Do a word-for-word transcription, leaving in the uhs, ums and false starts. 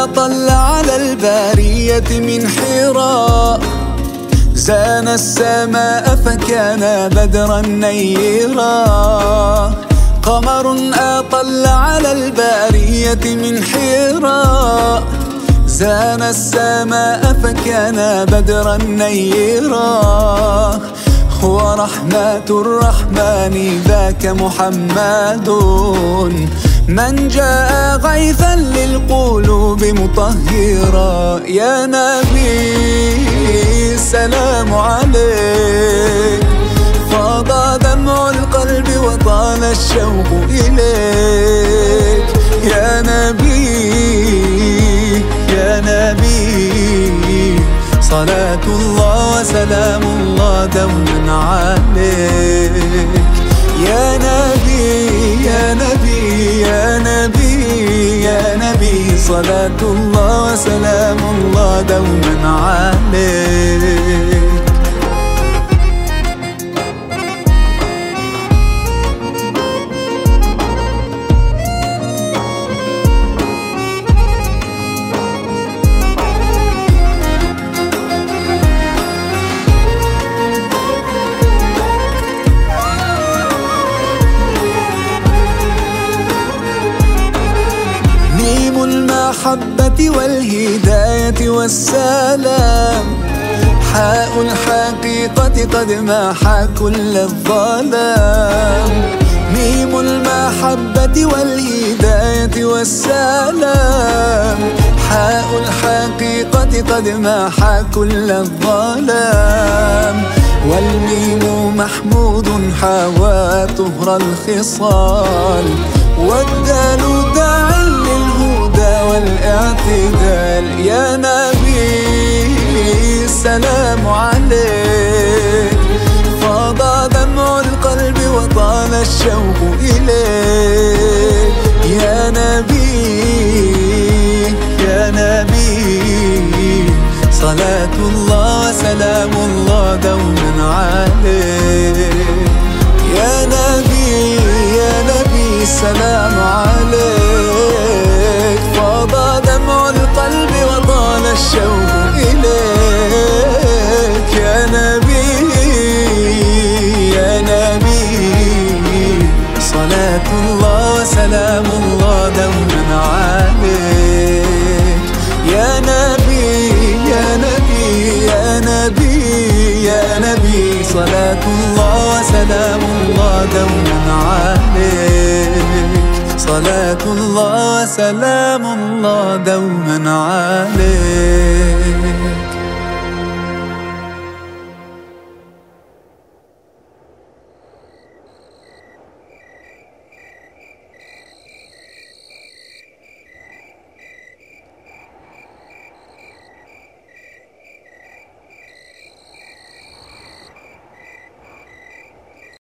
أطل على البارية من حراء، زان السماء فكان بدرا نيرا. قمر أطل على البارية من حراء، زان السماء فكان بدرا نيرا. هو رحمة الرحمن ذاك محمد، من جاء غيثا للقلوب مطهرا. يا نبي سلام عليك، فاض دمع القلب وطال الشوق إليك. يا نبي يا نبي صلاة الله وسلام الله دوما عليك. يا نبي يا نبي يا نبي يا نبي صلاة الله وسلام الله دوما عليك. المحبة والهداية والسلام، حاء الحقيقة قد محى كل الظلام. ميم المحبة والهداية والسلام، حاء الحقيقة قد محى كل الظلام. والميم محمود حوى طهر الخصال، والدال داع للهدى والاعتدال. يا نبي سلام عليك، فاض دمع القلب وطال الشوق إليك. يا نبي يا نبي صلاة الله وسلام الله دوما عليك. يا نبي يا نبي سلام عليك، فاض دمع القلب وطال الشوق إليك. يا نبي يا نبي صلاة الله وسلام الله دوما عليك. يا نبي يا نبي يا نبي يا نبي صلاة الله وسلام الله دوما عليك. صلاة الله وسلام الله دوما عليك.